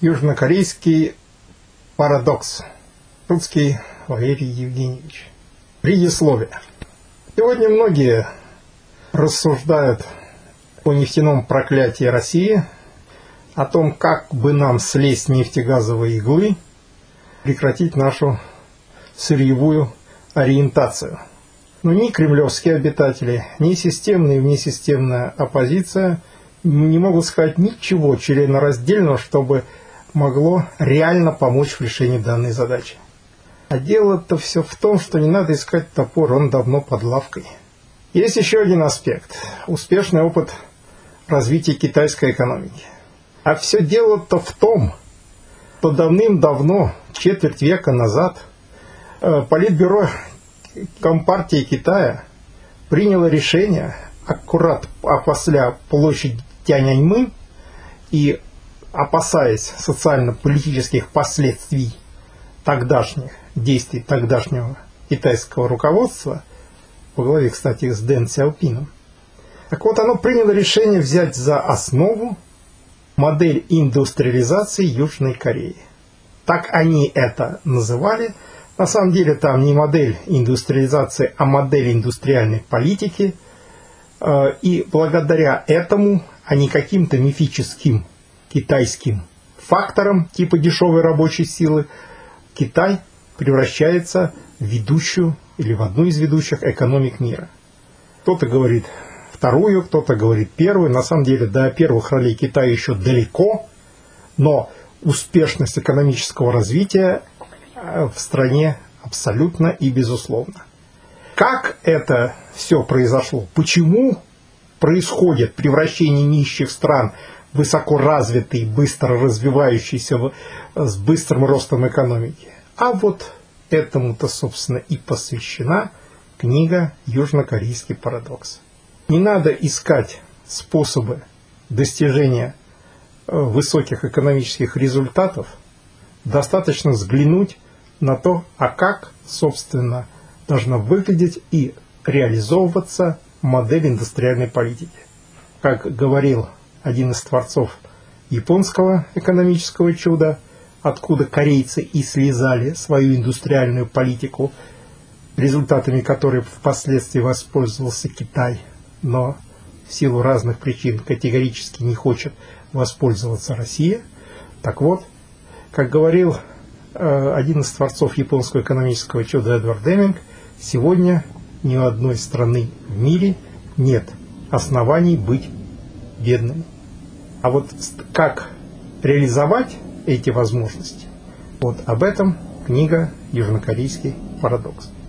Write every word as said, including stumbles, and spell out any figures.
Южнокорейский парадокс. Русский Валерий Евгеньевич. Предисловие. Сегодня многие рассуждают о нефтяном проклятии России, о том, как бы нам слезть с нефтегазовой иглы, прекратить нашу сырьевую ориентацию. Но ни кремлевские обитатели, ни системная и внесистемная оппозиция не могут сказать ничего членораздельного, чтобы могло реально помочь в решении данной задачи. А дело-то все в том, что не надо искать топор, он давно под лавкой. Есть еще один аспект – успешный опыт развития китайской экономики. А все дело-то в том, что давным-давно, четверть века назад, Политбюро Компартии Китая приняло решение аккурат после площади Тяньаньмэнь и, опасаясь социально-политических последствий тогдашних действий тогдашнего китайского руководства, во главе, кстати, с Дэн Сяопином, так вот, оно приняло решение взять за основу модель индустриализации Южной Кореи. Так они это называли. На самом деле там не модель индустриализации, а модель индустриальной политики. И благодаря этому, а не каким-то мифическим китайским факторам типа дешевой рабочей силы, Китай превращается в ведущую или в одну из ведущих экономик мира. Кто-то говорит вторую, кто-то говорит первую. На самом деле до первых ролей Китая еще далеко, но успешность экономического развития в стране абсолютно и безусловно. Как это все произошло? Почему происходит превращение нищих стран в высокоразвитые, быстро развивающиеся с быстрым ростом экономики? А вот этому-то, собственно, и посвящена книга «Южнокорейский парадокс». Не надо искать способы достижения высоких экономических результатов, достаточно взглянуть на то, а как, собственно, должна выглядеть и реализовываться модель индустриальной политики. Как говорил один из творцов японского экономического чуда, откуда корейцы и слезали свою индустриальную политику, результатами которой впоследствии воспользовался Китай, но в силу разных причин категорически не хочет воспользоваться Россия. Так вот, как говорил э, один из творцов японского экономического чуда Эдвард Деминг, сегодня ни у одной страны в мире нет оснований быть бедными. А вот как реализовать эти возможности, вот об этом книга «Южнокорейский парадокс».